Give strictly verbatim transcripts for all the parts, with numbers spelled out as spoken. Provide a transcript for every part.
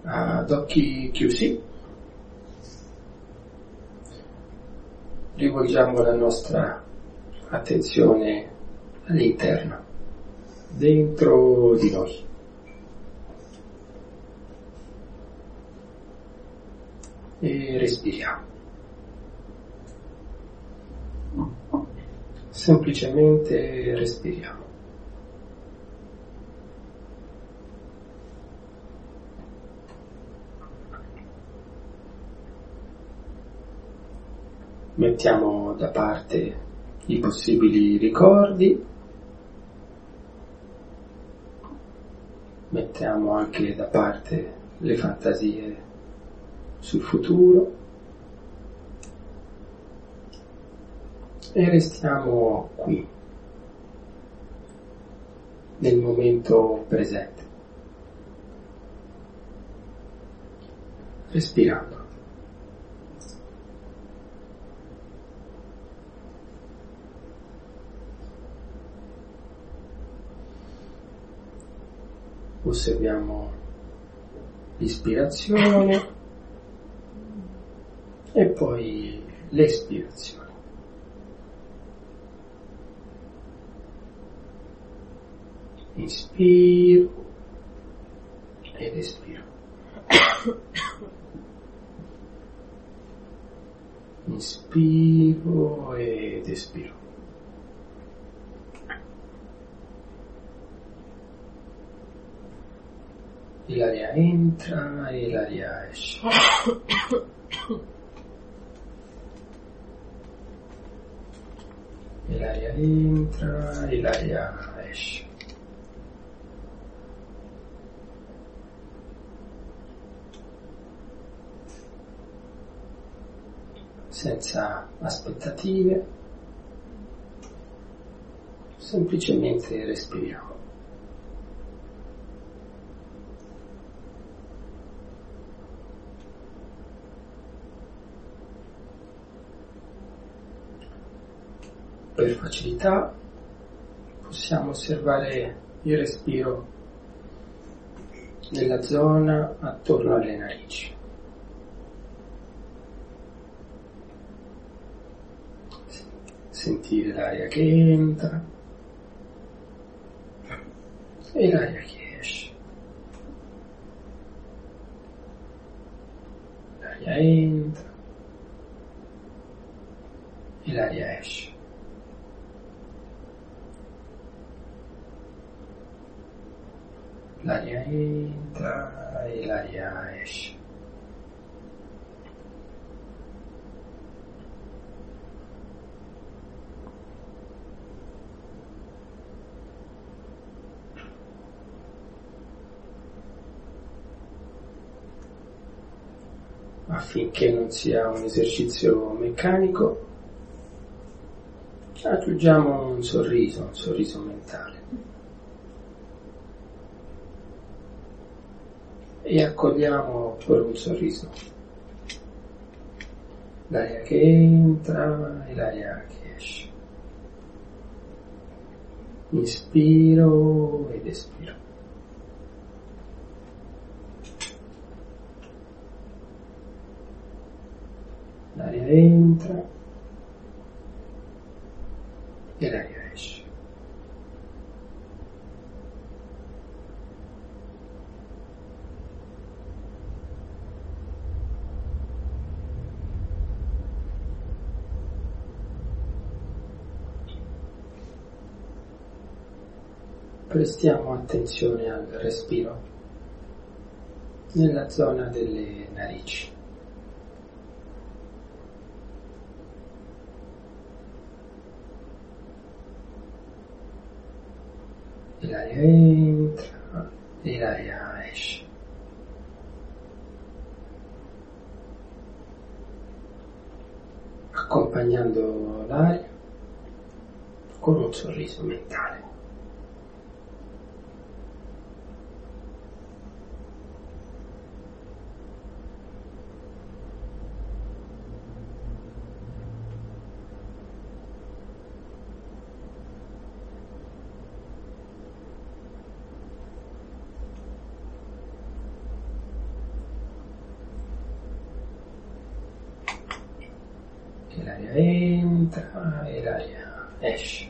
ad occhi chiusi, rivolgiamo la nostra attenzione all'interno, dentro di noi. E respiriamo. Semplicemente respiriamo. Mettiamo da parte i possibili ricordi, mettiamo anche da parte le fantasie sul futuro e restiamo qui, nel momento presente, respirando. Osserviamo l'ispirazione e poi l'espirazione. Inspiro ed espiro. Inspiro ed espiro. E l'aria entra e l'aria esce. E l'aria entra e l'aria esce. Senza aspettative, semplicemente respiriamo. Per facilità possiamo osservare il respiro nella zona attorno alle narici. Sentire l'aria che entra e l'aria che esce. L'aria entra e l'aria esce. L'aria entra e l'aria esce. Affinché non sia un esercizio meccanico, aggiungiamo un sorriso, un sorriso mentale. E accogliamo per un sorriso l'aria che entra e l'aria che esce. Inspiro ed espiro. L'aria entra e l'aria esce. Prestiamo attenzione al respiro nella zona delle narici. E l'aria entra e l'aria esce. Accompagnando l'aria con un sorriso mentale. entra e l'aria esce.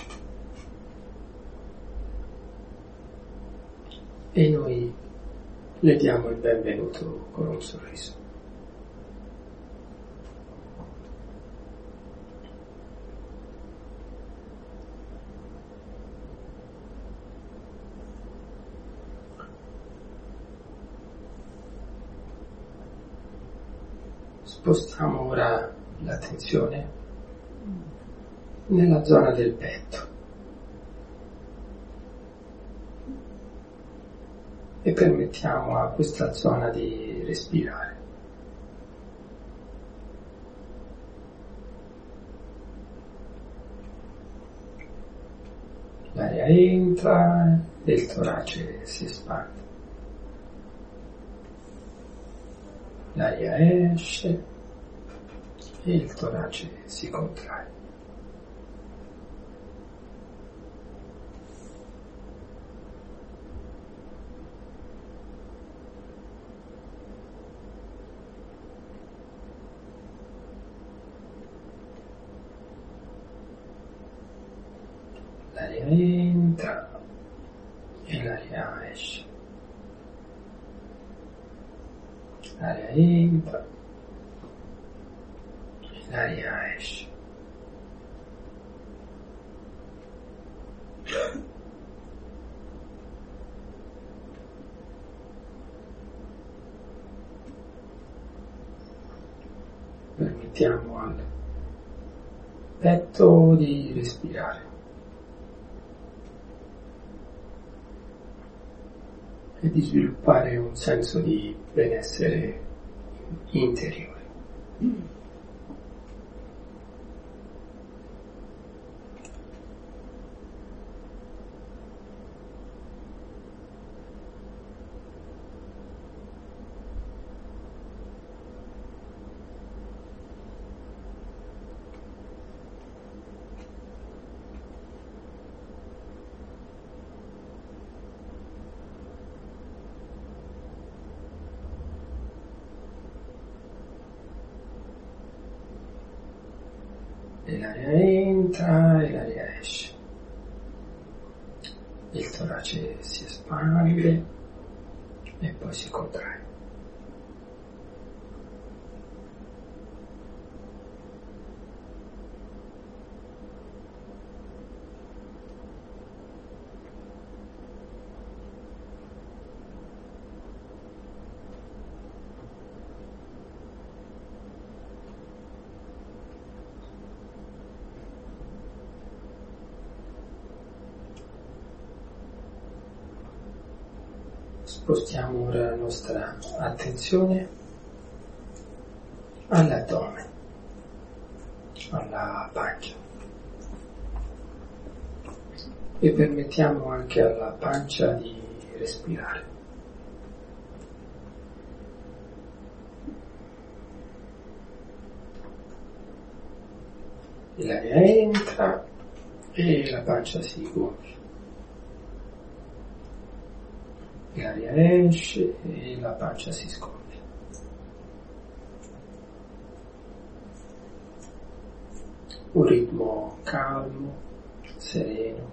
E noi le diamo il benvenuto con un sorriso. Spostiamo ora l'attenzione nella zona del petto e permettiamo a questa zona di respirare. L'aria entra e il torace si espande. L'aria esce e il torace si contrae. L'aria entra e l'aria esce. L'aria entra e l'aria esce. Permettiamo al petto di respirare e di sviluppare un senso di benessere interiore. E l'aria entra e l'aria esce. Il torace si espande e poi si contrae. Spostiamo ora la nostra attenzione all'addome, alla pancia e permettiamo anche alla pancia di respirare. L'aria entra e la pancia si gonfia. L'aria esce e la pancia si sgonfia. Un ritmo calmo, sereno.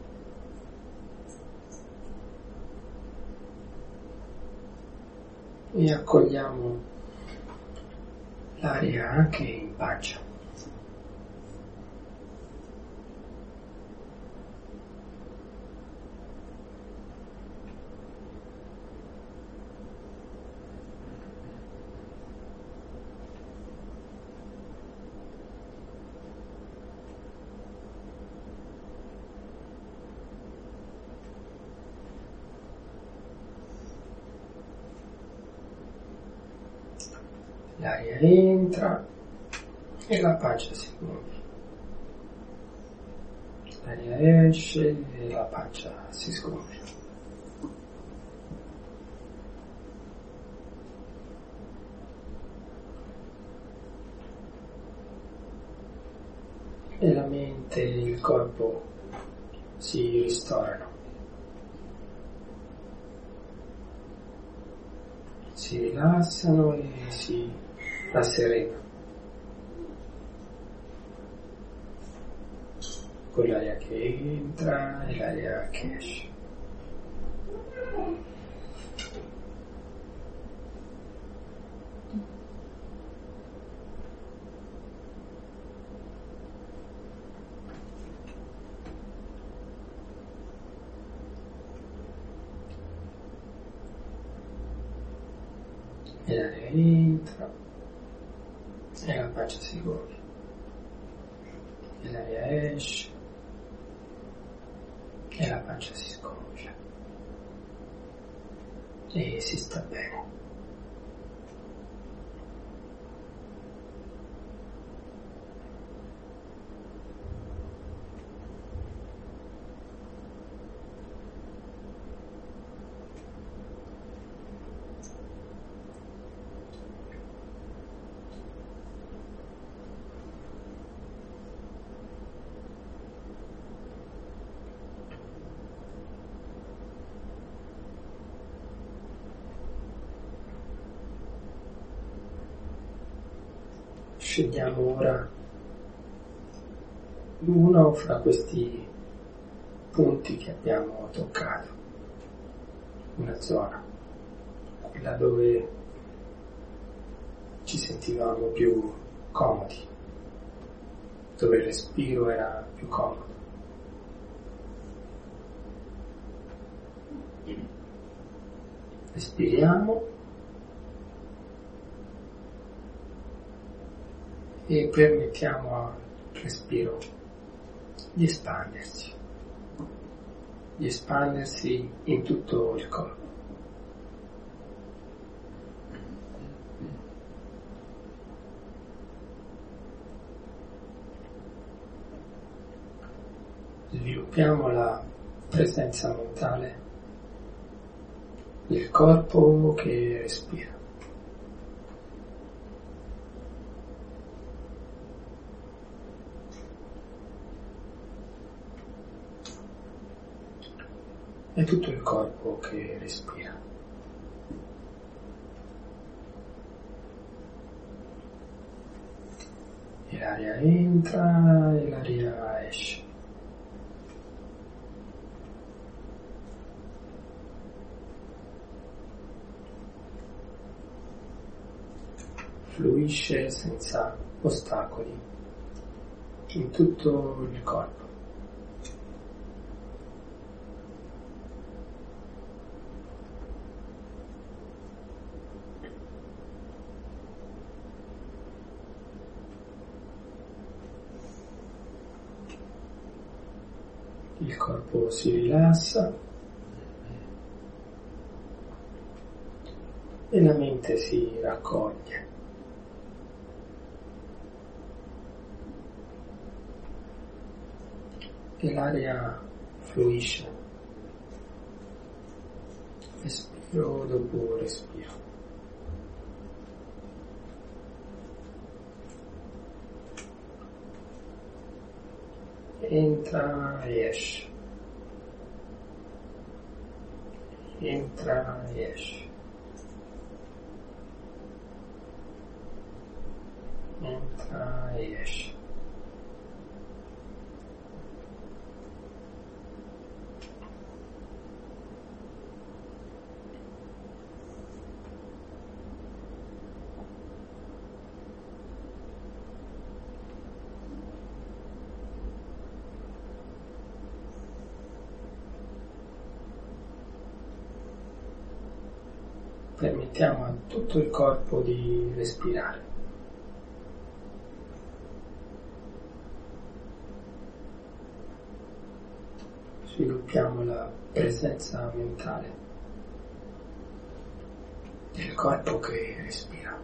E accogliamo l'aria anche in pancia. L'aria entra e la pancia si gonfia. L'aria esce e la pancia si sgonfia. E la mente e il corpo si ristorano. Si rilassano e si rasserenano. con l'aria che entra e l'aria che esce. E l'aria entra e la pancia si gonfia. E l'aria esce e la pancia si sgonfia. E si sta bene. Scegliamo ora uno fra questi punti che abbiamo toccato, una zona, quella dove ci sentivamo più comodi, dove il respiro era più comodo. Respiriamo e permettiamo al respiro di espandersi, di espandersi in tutto il corpo. Sviluppiamo la presenza mentale del corpo che respira. È tutto il corpo che respira. E l'aria entra e l'aria esce. Fluisce senza ostacoli in tutto il corpo. Il corpo si rilassa e la mente si raccoglie. E l'aria fluisce, respiro dopo respiro. Entra e esce, entra e esce, entra e esce. Permettiamo a tutto il corpo di respirare. Sviluppiamo la presenza mentale del corpo che respira.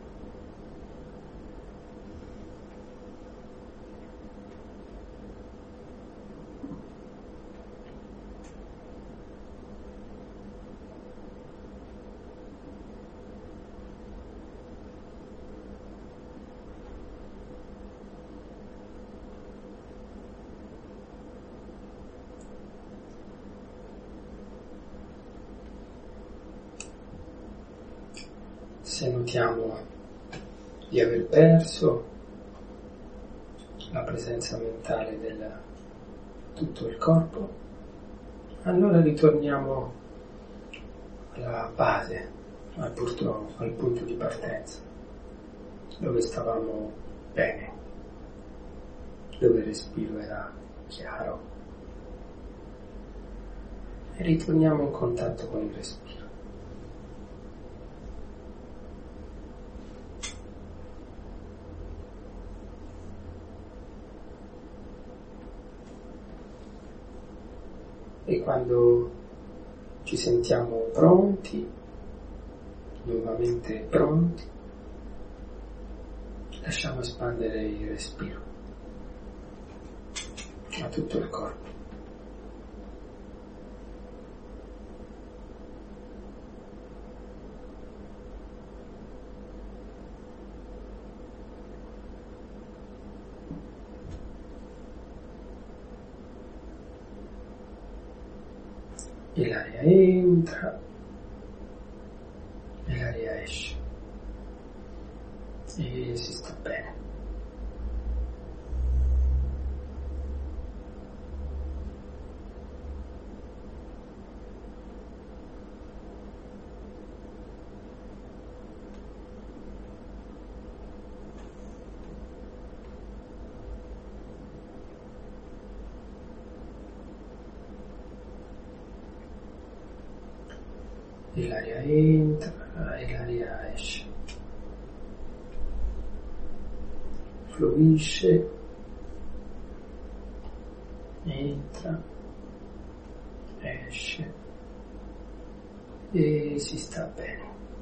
Se notiamo di aver perso la presenza mentale del tutto il corpo, allora ritorniamo alla base, al punto, al punto di partenza, dove stavamo bene, dove il respiro era chiaro, e ritorniamo in contatto con il respiro. E quando ci sentiamo pronti, nuovamente pronti, lasciamo espandere il respiro a tutto il corpo. E l'aria entra e l'aria esce e si sta bene. E l'aria entra e l'aria esce, fluisce, entra, esce e si sta bene.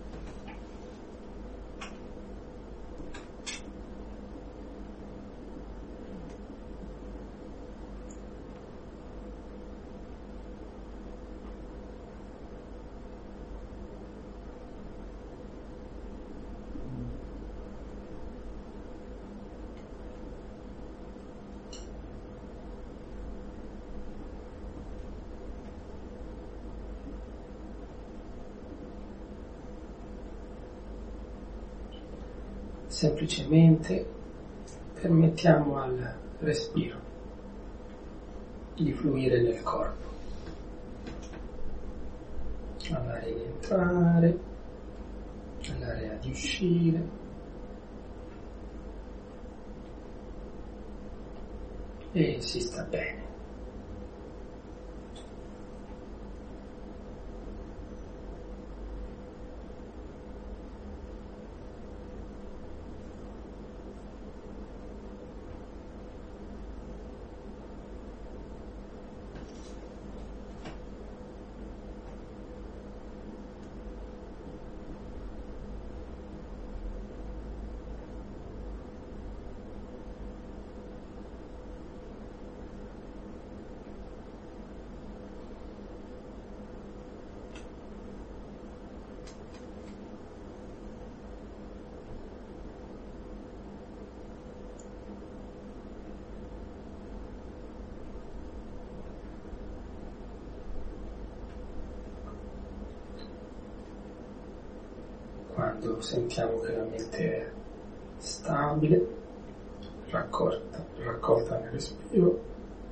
Semplicemente permettiamo al respiro di fluire nel corpo, all'aria di entrare, all'aria di uscire, e si sta bene. Quando sentiamo che la mente è stabile, raccolta, raccolta nel respiro,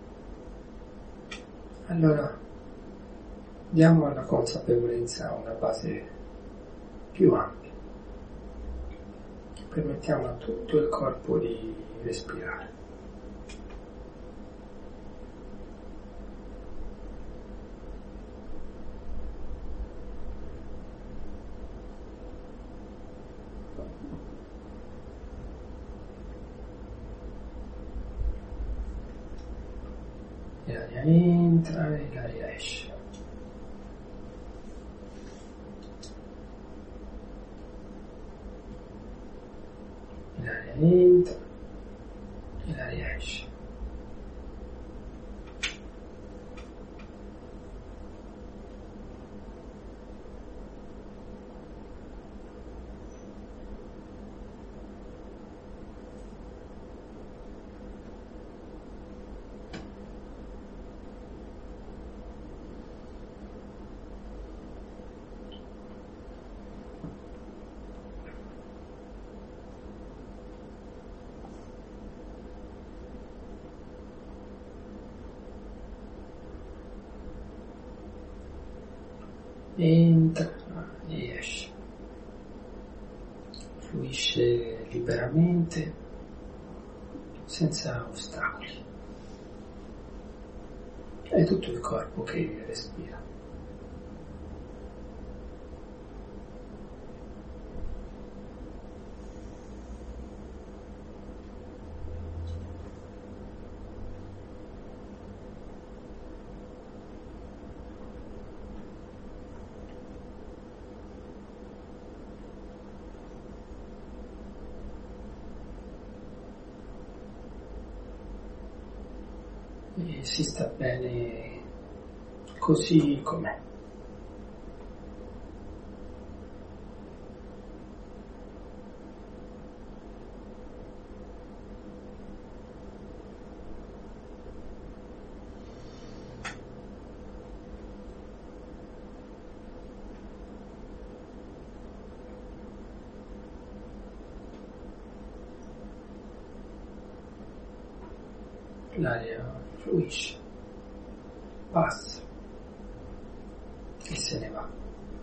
allora diamo alla consapevolezza una base più ampia. Permettiamo a tutto il corpo di respirare. E l'aria entra e l'aria esce. E l'aria entra e l'aria esce. entra e esce, fluisce liberamente senza ostacoli. È tutto il corpo che respira. E si sta bene così com'è. L'aria fluisce, passa e se ne va.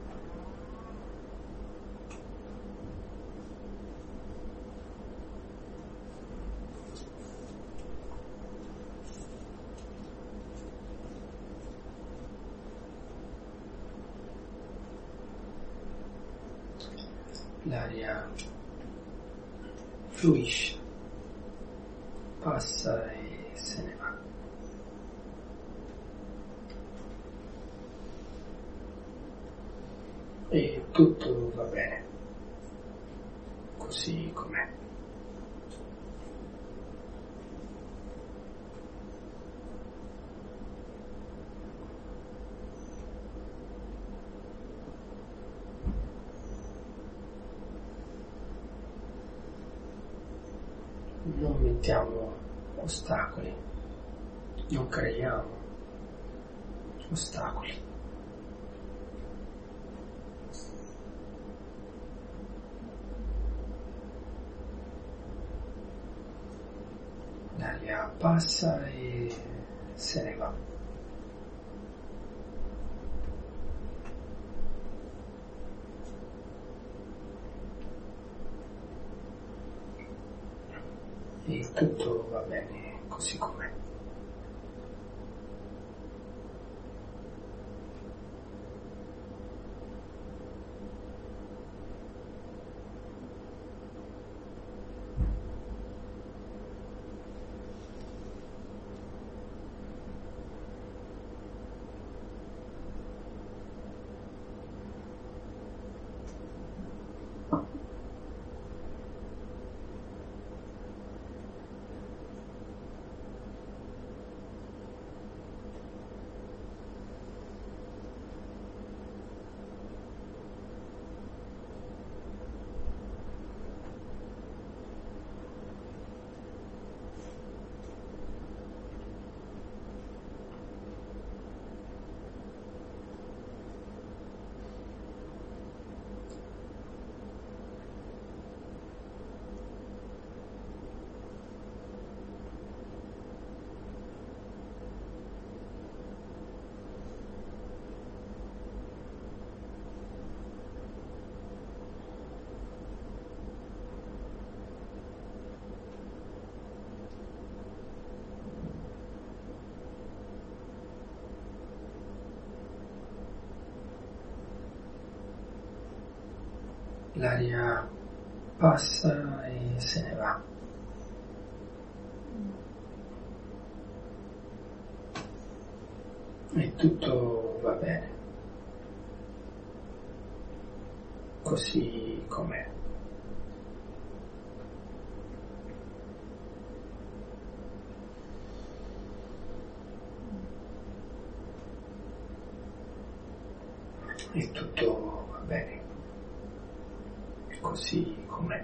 L'aria fluisce, passa e se ne va. E tutto va bene, così com'è. Non mettiamo ostacoli, non creiamo ostacoli. L'aria passa e se ne va. E tutto va bene così com'è. L'aria passa e se ne va. E tutto va bene, così com'è. E tutto va bene, così com'è.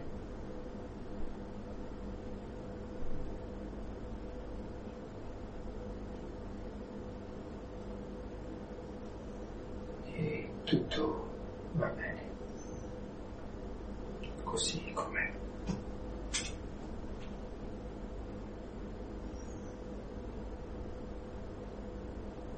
E tutto va bene, così com'è.